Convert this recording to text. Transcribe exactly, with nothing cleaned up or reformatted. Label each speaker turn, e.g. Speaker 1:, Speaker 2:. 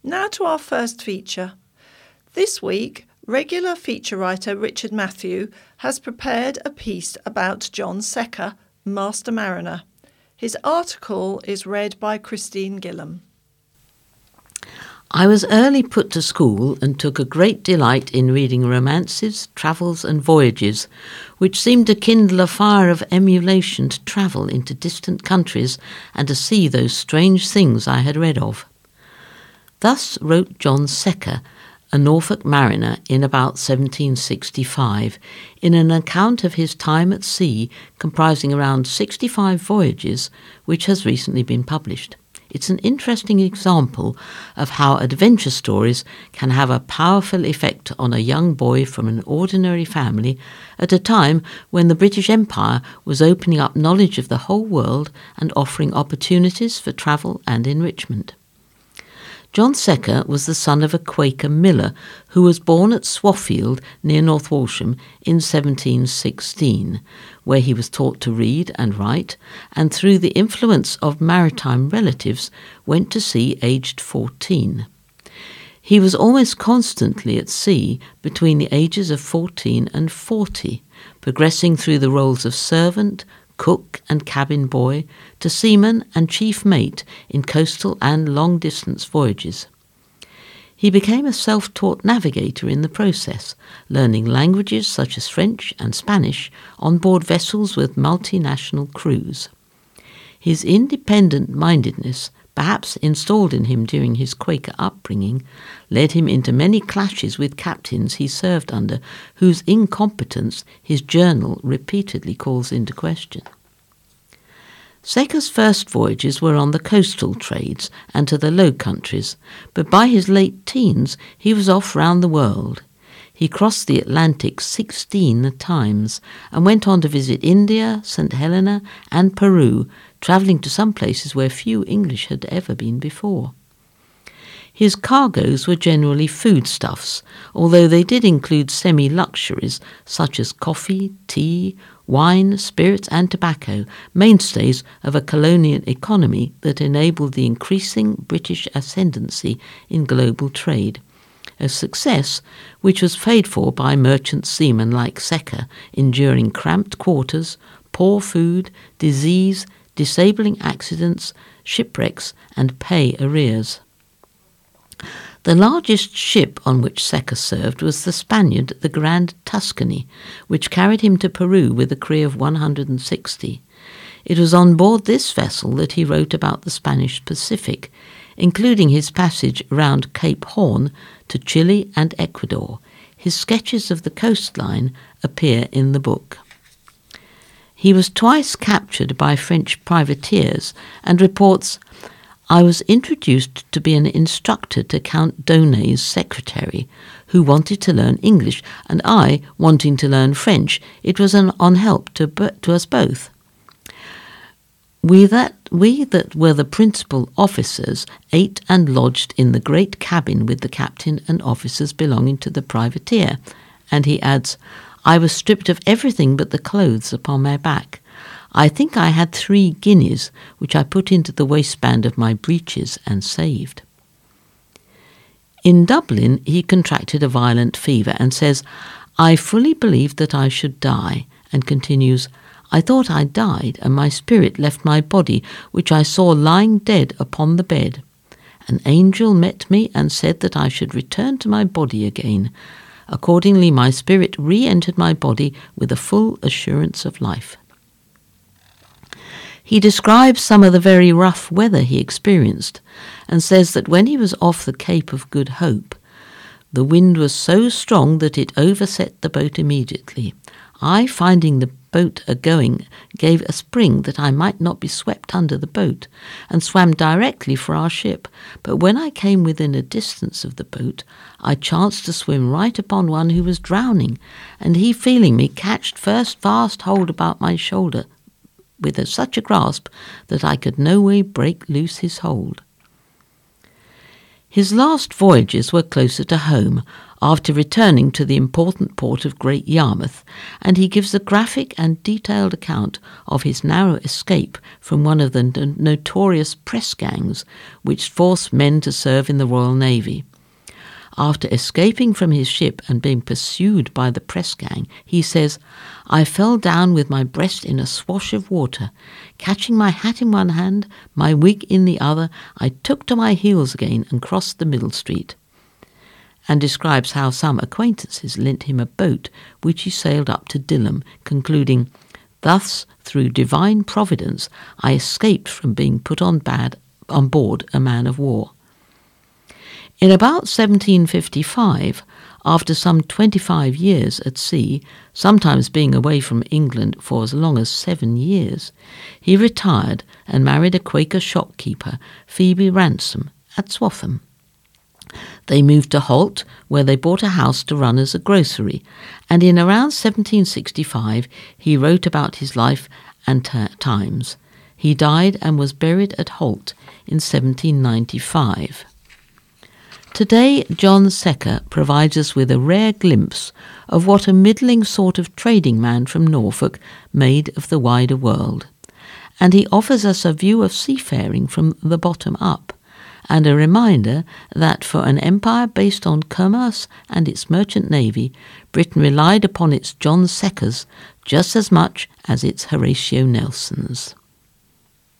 Speaker 1: Now to our first feature. This week, regular feature writer Richard Matthew has prepared a piece about John Secker, Master Mariner. His article is read by Christine Gillam.
Speaker 2: I was early put to school and took a great delight in reading romances, travels and voyages, which seemed to kindle a fire of emulation to travel into distant countries and to see those strange things I had read of. Thus wrote John Secker, a Norfolk mariner, in about seventeen sixty-five, in an account of his time at sea comprising around sixty-five voyages, which has recently been published. It's an interesting example of how adventure stories can have a powerful effect on a young boy from an ordinary family at a time when the British Empire was opening up knowledge of the whole world and offering opportunities for travel and enrichment. John Secker was the son of a Quaker miller who was born at Swaffield near North Walsham in seventeen sixteen, where he was taught to read and write, and through the influence of maritime relatives went to sea aged fourteen. He was almost constantly at sea between the ages of fourteen and forty, progressing through the roles of servant, cook and cabin boy, to seaman and chief mate in coastal and long-distance voyages. He became a self-taught navigator in the process, learning languages such as French and Spanish on board vessels with multinational crews. His independent-mindedness, perhaps installed in him during his Quaker upbringing, led him into many clashes with captains he served under, whose incompetence his journal repeatedly calls into question. Secker's first voyages were on the coastal trades and to the Low Countries, but by his late teens he was off round the world. He crossed the Atlantic sixteen times and went on to visit India, Saint Helena and Peru, travelling to some places where few English had ever been before. His cargoes were generally foodstuffs, although they did include semi-luxuries such as coffee, tea, wine, spirits and tobacco, mainstays of a colonial economy that enabled the increasing British ascendancy in global trade, a success which was paid for by merchant seamen like Secker, enduring cramped quarters, poor food, disease, disabling accidents, shipwrecks and pay arrears. The largest ship on which Secker served was the Spaniard the Grand Tuscany, which carried him to Peru with a crew of one hundred sixty. It was on board this vessel that he wrote about the Spanish Pacific, including his passage round Cape Horn to Chile and Ecuador. His sketches of the coastline appear in the book. He was twice captured by French privateers and reports, "I was introduced to be an instructor to Count Donay's secretary, who wanted to learn English, and I wanting to learn French. It was an on help to, to us both. We that, we that were the principal officers ate and lodged in the great cabin with the captain and officers belonging to the privateer." And he adds, "I was stripped of everything but the clothes upon my back. I think I had three guineas, which I put into the waistband of my breeches and saved." In Dublin, he contracted a violent fever and says, "I fully believed that I should die," and continues, "I thought I died, and my spirit left my body, which I saw lying dead upon the bed. An angel met me and said that I should return to my body again. Accordingly, my spirit re-entered my body with a full assurance of life." He describes some of the very rough weather he experienced and says that when he was off the Cape of Good Hope, the wind was so strong that it overset the boat immediately. I, finding the boat a-going, gave a spring that I might not be swept under the boat, and swam directly for our ship. But when I came within a distance of the boat, I chanced to swim right upon one who was drowning, and he, feeling me, catched first fast hold about my shoulder with a, such a grasp that I could no way break loose his hold. His last voyages were closer to home, after returning to the important port of Great Yarmouth, and he gives a graphic and detailed account of his narrow escape from one of the n- notorious press gangs which forced men to serve in the Royal Navy. After escaping from his ship and being pursued by the press gang, he says, "I fell down with my breast in a swash of water. Catching my hat in one hand, my wig in the other, I took to my heels again and crossed the middle street," and describes how some acquaintances lent him a boat which he sailed up to Dilham, concluding, "Thus, through divine providence, I escaped from being put on, bad, on board a man-of-war." In about seventeen fifty-five, after some twenty-five years at sea, sometimes being away from England for as long as seven years, he retired and married a Quaker shopkeeper, Phoebe Ransom, at Swaffham. They moved to Holt, where they bought a house to run as a grocery, and in around seventeen sixty-five he wrote about his life and t- times. He died and was buried at Holt in seventeen ninety-five. Today, John Secker provides us with a rare glimpse of what a middling sort of trading man from Norfolk made of the wider world, and he offers us a view of seafaring from the bottom up, and a reminder that for an empire based on commerce and its merchant navy, Britain relied upon its John Seckers just as much as its Horatio Nelsons.